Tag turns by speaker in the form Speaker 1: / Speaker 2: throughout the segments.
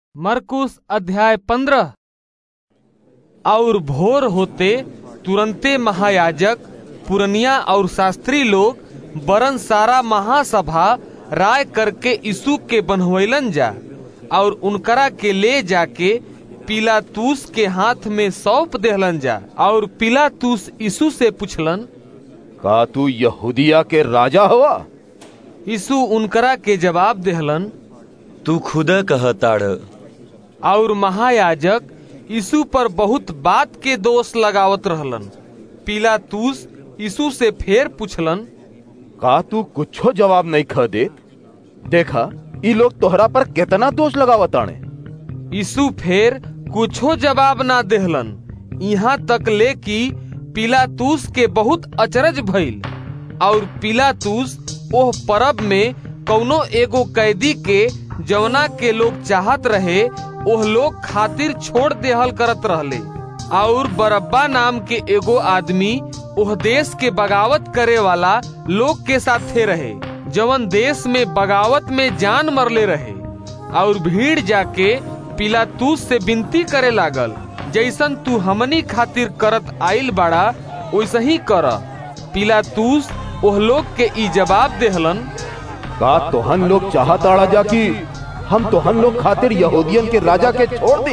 Speaker 1: मरकुस अध्याय 15। और भोर होते तुरंते महायाजक, पुरनिया और शास्त्री लोग बरन सारा महासभा राय करके यीशु के बनवैलन जा और उनकरा के ले जाके पिलातुस के हाथ में सौंप देहलन जा। और पिलातुस यीशु से पूछलन,
Speaker 2: का तू यहूदिया के राजा हवा?
Speaker 1: यीशु उनकरा के जवाब देहलन,
Speaker 3: तू खुद कहताड़।
Speaker 1: और महायाजक यीशु पर बहुत बात के दोष लगावत रहलन। पिलातुस यीशु से फेर पूछलन,
Speaker 2: का तू कुछो जवाब नहीं ख देत? देखा ई लोग तोहरा पर कितना दोष लगावताने।
Speaker 1: यीशु फेर कुछो जवाब ना देहलन, यहाँ तक ले कि पिलातुस के बहुत अचरज भइल। और पिलातुस ओह परब में कौनो एगो कैदी के जवना के लोग चाहत रहे ओह लोग खातिर छोड़ देहल करत रहले। और बरब्बा नाम के एगो आदमी ओह देश के बगावत करे वाला लोग के साथे रहे, जवन देश में बगावत में जान मरले रहे। और भीड़ जाके पिलातुस से विनती करे लागल, जैसन तू हमनी खातिर करत आइल बाड़ा वैसे ही कर। पिलातुस ओह लोग के ई जवाब देहलन,
Speaker 2: का तोहन लोग चाहताड़ा जा कि हम तोहन लोग खातिर यहूदियन के राजा के छोड़ दे?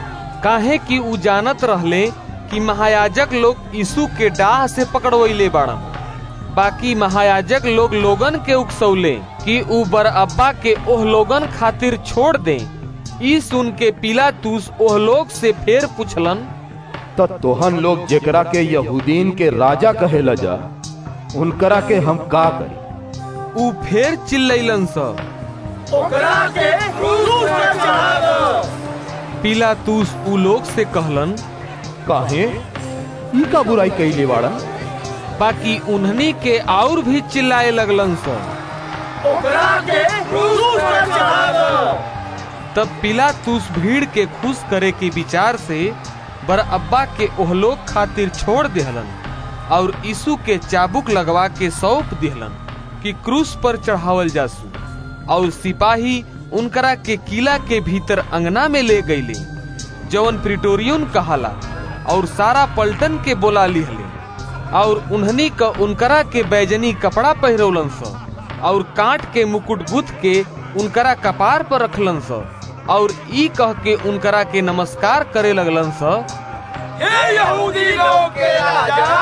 Speaker 1: काहे कि उ जानत रहले कि महायाजक लोग यीशु के डाह से पकड़वैले बाड़न। बाकी महायाजक लोग लोगन के उकसौले कि उ बरअब्बा के ओह लोगन खातिर छोड़ दे। ई सुन के पिलातुस ओह लोग से फेर पूछलन,
Speaker 2: तो तोहन लोग जेकरा के यहूदीन के राजा कहेला जा उनकरा के हम का करी?
Speaker 1: उ फेर चिल्लैलन स,
Speaker 4: ओकरा के क्रूस पर चढ़ा दो।
Speaker 1: पिलातुस उ लोग से कहलन,
Speaker 2: काहे ई का बुराई कइले बाड़ा?
Speaker 1: बाकी उन्हनी के और भी चिल्लाए लगलन स,
Speaker 4: ओकरा के क्रूस पर चढ़ा दो।
Speaker 1: तब पिलातुस भीड़ के खुश करे के विचार से बरअब्बा के ओह लोग खातिर छोड़ देहलन और यीशु के चाबुक लगवा के सौंप दिहलन कि क्रूस पर चढ़ावल जासू। और सिपाही उनकरा के किला के भीतर अंगना में ले गईले, जवन प्रिटोरियन कहाला, और सारा पलटन के बोला लिहले। और उन्हनी का उनकरा के बैजनी कपड़ा पहिरौलन स और कांट के मुकुट गुथ के उनकरा कपार पर रखलन स और ई कह के उनकरा के नमस्कार करे लगलन स,
Speaker 4: हे यहूदी लोग के राजा,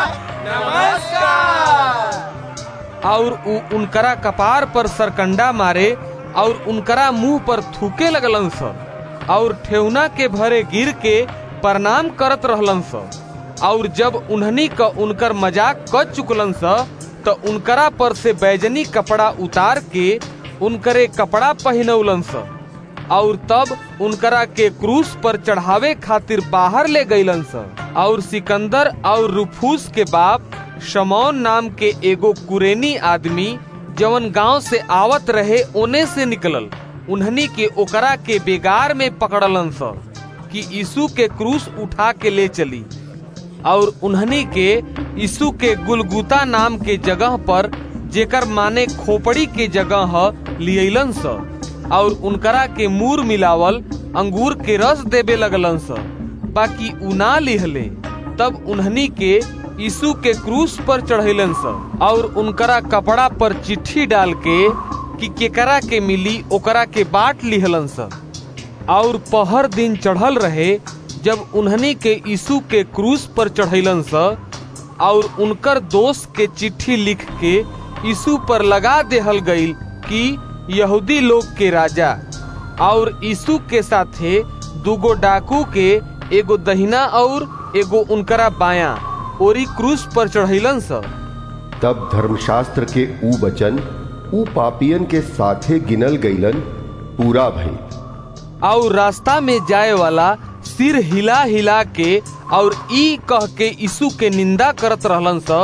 Speaker 4: नमस्कार।
Speaker 1: और उनकरा कपार पर सरकंडा मारे और उनकरा मुंह पर थूके लगलन स और ठेहुना के भरे गिर के प्रणाम करत रहलन स। और जब उन्हनी का उनकर मजाक कर चुकलन स तो उनकरा पर से बैजनी कपड़ा उतार के उनकरे कपड़ा पहनौलन स और तब उनकरा के क्रूस पर चढ़ावे खातिर बाहर ले गईलन स। और सिकंदर और रुफूस के बाप शमौन नाम के एगो कुरेनी आदमी जवन गांव से आवत रहे ओने से निकलल, उन्हनी के ओकरा के बेगार में पकड़लन स कि यीशु के क्रूस उठा के ले चली। और उन्हनी के यीशु के गुलगुता नाम के जगह पर, जेकर माने खोपड़ी के जगह ह, लियलन स और उनकरा के मूर मिलावल अंगूर के रस देवे लगलन स। बाकी उ ना लिहले। तब उन्हनी के यीशु के क्रूस पर चढ़ैलन स और उनकरा कपड़ा पर चिट्ठी डाल के कि केकरा के मिली ओकरा के बाट लिहलन स। और पहर दिन चढ़ल रहे जब उन्हनी के यीशु के क्रूस पर चढ़ैलन स और उनकर दोष के चिट्ठी लिख के यीशु पर लगा देहल गईल कि यहूदी लोग के राजा। और यीशु के साथे दूगो डाकू के, एगो दहिना और एगो उनकरा बायां ओरी क्रूस पर चढ़ैलन स।
Speaker 5: तब धर्मशास्त्र के ऊ वचन ऊ पापियन के साथे गिनल गईलन पूरा भइल।
Speaker 1: और रास्ता में जाए वाला सिर हिला हिला के और ई कह के यीशु के निंदा करत रहलन स,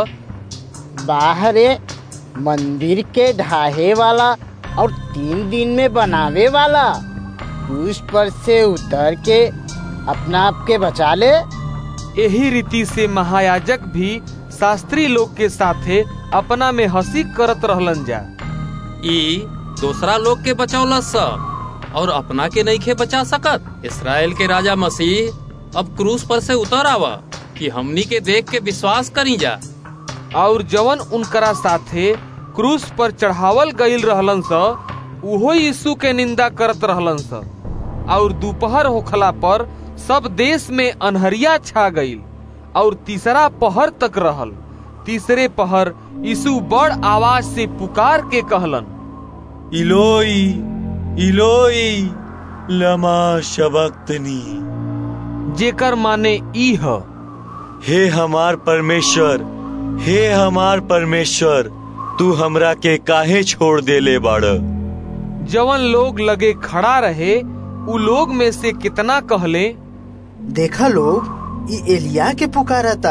Speaker 6: बाहरे मंदिर के ढाहे वाला और 3 दिन में बनावे वाला, क्रूस पर से उतर के अपना आप के बचा ले।
Speaker 1: यही रीति से महायाजक भी शास्त्री लोग के साथे अपना में हंसी करत रहलन जा।
Speaker 3: ई दूसरा लोग के बचौला स
Speaker 7: और अपना के नहीं खे बचा सकत। इसराइल के राजा मसीह अब क्रूस पर से उतर आवा कि हमनी के देख के विश्वास करी जा।
Speaker 1: और जवन उनकरा साथे क्रूस पर चढ़ावल गईल रहलन स उहो यीशु के निंदा करत रहलन स। और दोपहर होखला पर सब देश में अनहरिया छा गईल और तीसरा पहर तक रहल। तीसरे पहर यीशु बड़ आवाज से पुकार के कहलन,
Speaker 3: इलोई इलोई लमा शबक्तनी,
Speaker 1: जेकर माने ई ह,
Speaker 3: हे हमार परमेश्वर, हे हमार परमेश्वर, तू हमरा के काहे छोड़ देले बाड़।
Speaker 1: जवन लोग लगे खड़ा रहे उ लोग में से कितना कहले,
Speaker 8: देखा लोग ई एलिया के पुकारता।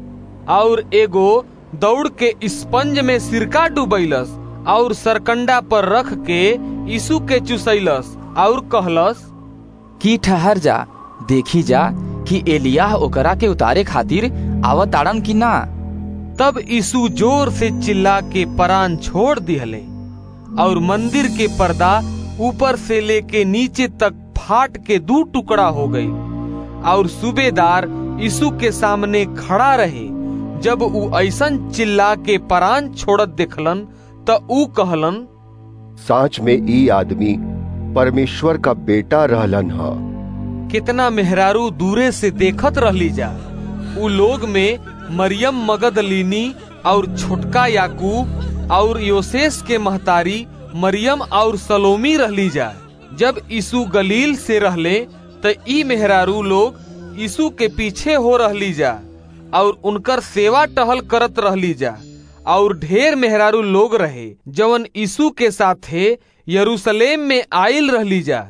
Speaker 1: और एगो दौड़ के स्पंज में सिरका डुबैलस और सरकंडा पर रख के यीशु के चुसैलस और कहलस
Speaker 9: कि ठहर जा, देखी जा कि एलिया ओकरा के उतारे खातिर आवत ताड़न की ना।
Speaker 1: तब यीशु जोर से चिल्ला के प्राण छोड़ दिहले और मंदिर के पर्दा ऊपर से लेके नीचे तक फाट के 2 टुकड़ा हो गई। और सूबेदार यीशु के सामने खड़ा रहे। जब ऊ ऐसन चिल्ला के प्राण छोड़त देखलन त ऊ कहलन,
Speaker 5: साच में ई आदमी परमेश्वर का बेटा रहलन हा।
Speaker 1: कितना मेहरारू दूरे से देखत रहली जा। उ लोग में मरियम मगदलीनी और छोटका याकूब और योसेस के महतारी मरियम और सलोमी रहली जा। जब यीशु गलील से रहले त ई मेहरारू लोग यीशु के पीछे हो रहली जा और उनकर सेवा टहल करत रहली जा। और ढेर मेहरारू लोग रहे जवन यीशु के साथे यरूशलेम में आइल रहली जा।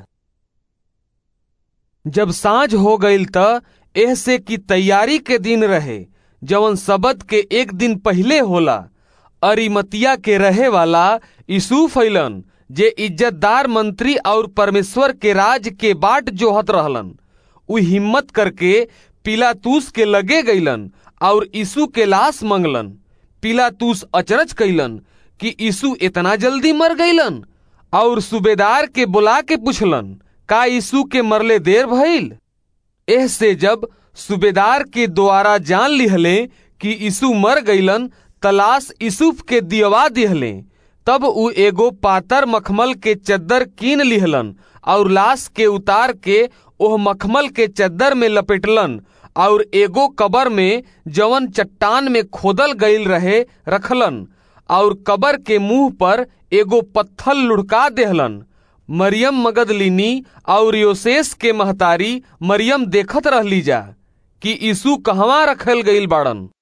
Speaker 1: जब सांझ हो गईल त एहसे की तैयारी के दिन रहे जवन सबत के एक दिन पहले होला। अरिमतिया के रहे वाला यूसुफ अइलन जे इज्जतदार मंत्री और परमेश्वर के राज के बाट जोहत रहलन। उ हिम्मत करके पिलातूस के लगे गईलन और यीशु के लाश मंगलन। पिलातूस अचरज कैलन कि यीशु इतना जल्दी मर गईलन और सूबेदार के बुला के पूछलन, का यीशु के मरले देर भइल? एह से जब सूबेदार के द्वारा जान लिहले कि यीशु मर गईलन तलाश यूसुफ के दियवा दिहले। तब उ एगो पातर मखमल के चद्दर कीन लिहलन और लाश के उतार के ओह मखमल के चद्दर में लपेटलन और एगो कबर में जवन चट्टान में खोदल गईल रहे रखलन और कबर के मुंह पर एगो पत्थर लुढ़का देहलन। मरियम मगदलीनी और योसेस के महतारी मरियम देखत रहली जा कि यीशु कहवा रखल गईल बाड़न।